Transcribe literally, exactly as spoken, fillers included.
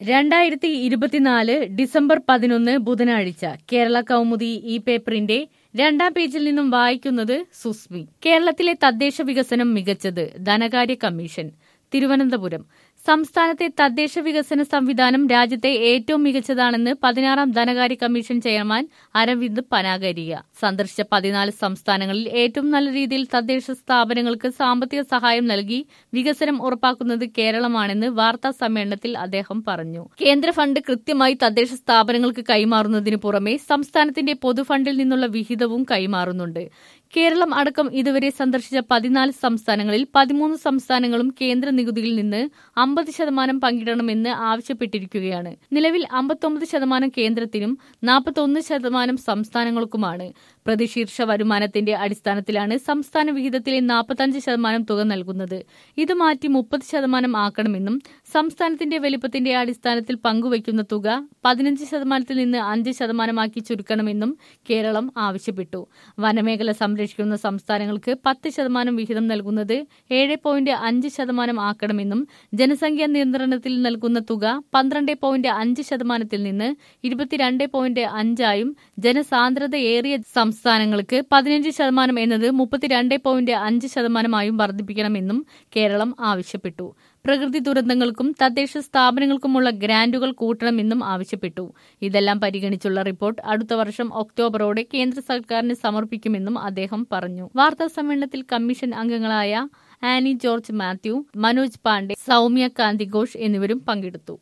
രണ്ടായിരത്തി ഇരുപത്തിനാല് ഡിസംബർ പതിനൊന്ന് ബുധനാഴ്ച കേരള കൗമുദി ഈ പേപ്പറിന്റെ രണ്ടാം പേജിൽ നിന്നും വായിക്കുന്നത് സുസ്മി. കേരളത്തിലെ തദ്ദേശ വികസനം മികച്ചത് ധനകാര്യ കമ്മീഷൻ. തിരുവനന്തപുരം. സംസ്ഥാനത്തെ തദ്ദേശ വികസന സംവിധാനം രാജ്യത്തെ ഏറ്റവും മികച്ചതാണെന്ന് പതിനാറാം ധനകാര്യ കമ്മീഷൻ ചെയർമാൻ അരവിന്ദ് പനാഗരിയ സന്ദർശിച്ച പതിനാല് സംസ്ഥാനങ്ങളിൽ ഏറ്റവും നല്ല രീതിയിൽ തദ്ദേശ സ്ഥാപനങ്ങൾക്ക് സാമ്പത്തിക സഹായം നൽകി വികസനം ഉറപ്പാക്കുന്നത് കേരളമാണെന്ന് വാർത്താ സമ്മേളനത്തിൽ അദ്ദേഹം പറഞ്ഞു. കേന്ദ്ര ഫണ്ട് കൃത്യമായി തദ്ദേശ സ്ഥാപനങ്ങൾക്ക് കൈമാറുന്നതിനു പുറമെ സംസ്ഥാനത്തിന്റെ പൊതുഫണ്ടിൽ നിന്നുള്ള വിഹിതവും കൈമാറുന്നുണ്ട്. കേരളം അടക്കം ഇതുവരെ സന്ദർശിച്ച പതിനാല് സംസ്ഥാനങ്ങളിൽ പതിമൂന്ന് സംസ്ഥാനങ്ങളും കേന്ദ്ര നികുതിയിൽ നിന്ന് അമ്പത് ശതമാനം പങ്കിടണമെന്ന് ആവശ്യപ്പെട്ടിരിക്കുകയാണ്. നിലവിൽ അമ്പത്തൊമ്പത് ശതമാനം കേന്ദ്രത്തിനും നാൽപ്പത്തൊന്ന് ശതമാനം സംസ്ഥാനങ്ങൾക്കുമാണ്. പ്രതിശീർഷ വരുമാനത്തിന്റെ അടിസ്ഥാനത്തിലാണ് സംസ്ഥാന വിഹിതത്തിലെ നാൽപ്പത്തഞ്ച് ശതമാനം തുക നൽകുന്നത്. ഇത് മാറ്റി മുപ്പത് ശതമാനം ആക്കണമെന്നും സംസ്ഥാനത്തിന്റെ വലിപ്പത്തിന്റെ അടിസ്ഥാനത്തിൽ പങ്കുവയ്ക്കുന്ന തുക പതിനഞ്ച് ശതമാനത്തിൽ നിന്ന് അഞ്ച് ശതമാനമാക്കി ചുരുക്കണമെന്നും കേരളം ആവശ്യപ്പെട്ടു. വനമേഖല സംരക്ഷിക്കുന്ന സംസ്ഥാനങ്ങൾക്ക് പത്ത് ശതമാനം വിഹിതം നൽകുന്നത് ഏഴ് പോയിന്റ് അഞ്ച് ശതമാനം ആക്കണമെന്നും ജനസംഖ്യാ നിയന്ത്രണത്തിൽ നൽകുന്ന തുക പന്ത്രണ്ട് പോയിന്റ് അഞ്ച് ശതമാനത്തിൽ നിന്ന് ഇരുപത്തിരണ്ട് പോയിന്റ് അഞ്ചായും ജനസാന്ദ്രതയേറിയ സംസ്ഥാനങ്ങൾക്ക് പതിനഞ്ച് ശതമാനം എന്നത് മുപ്പത്തിരണ്ട് പോയിന്റ് അഞ്ച് ശതമാനമായും വർദ്ധിപ്പിക്കണമെന്നും കേരളം ആവശ്യപ്പെട്ടു. പ്രകൃതി ദുരന്തങ്ങൾക്കും തദ്ദേശ സ്ഥാപനങ്ങൾക്കുമുള്ള ഗ്രാന്റുകൾ കൂട്ടണമെന്നും ആവശ്യപ്പെട്ടു. ഇതെല്ലാം പരിഗണിച്ചുള്ള റിപ്പോർട്ട് അടുത്ത വർഷം ഒക്ടോബറോടെ കേന്ദ്ര സർക്കാരിന് സമർപ്പിക്കുമെന്നും അദ്ദേഹം പറഞ്ഞു. വാർത്താ സമ്മേളനത്തിൽ കമ്മീഷൻ അംഗങ്ങളായ ആനി ജോർജ് മാത്യു, മനോജ് പാണ്ഡെ, സൌമ്യ കാന്തി ഘോഷ് എന്നിവരും പങ്കെടുത്തു.